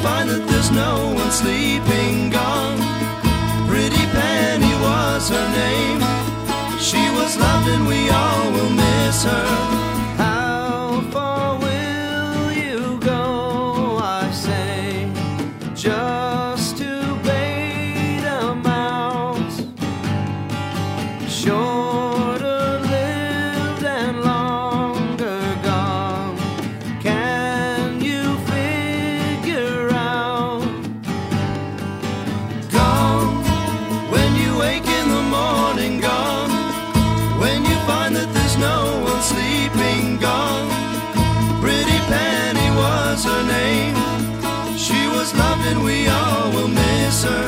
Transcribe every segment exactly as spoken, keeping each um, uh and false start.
find that there's no one sleeping, gone. Pretty Penny was her name. She was loved and we all will miss her. How far will you go, I say, just to bait a mouse? Shorter lived and longer gone. Can you figure out? Gone when you wake in the morning, gone when you find that there's no one sleeping, gone. Pretty Penny was her name. She was loved and we all will miss her.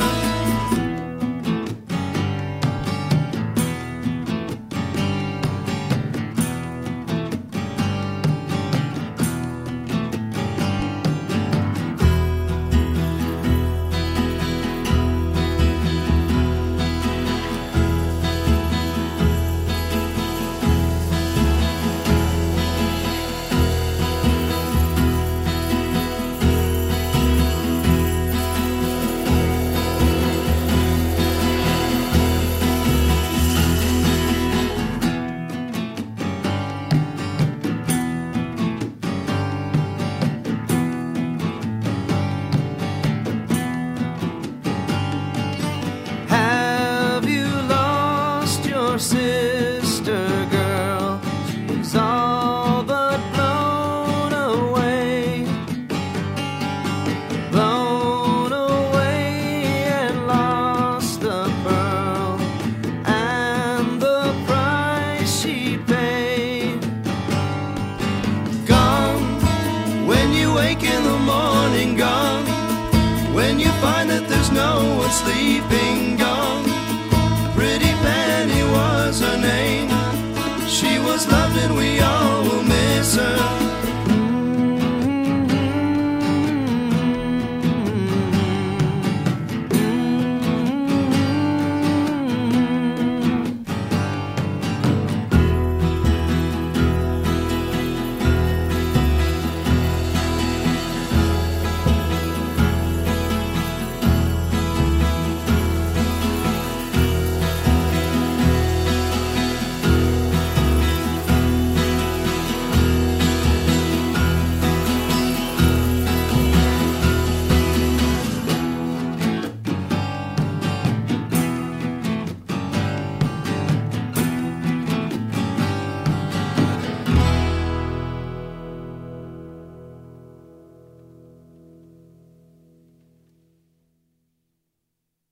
Sister girl, she's all but blown away, blown away and lost the pearl and the price she paid. Gone when you wake in the morning, gone when you find that there's no one sleeping.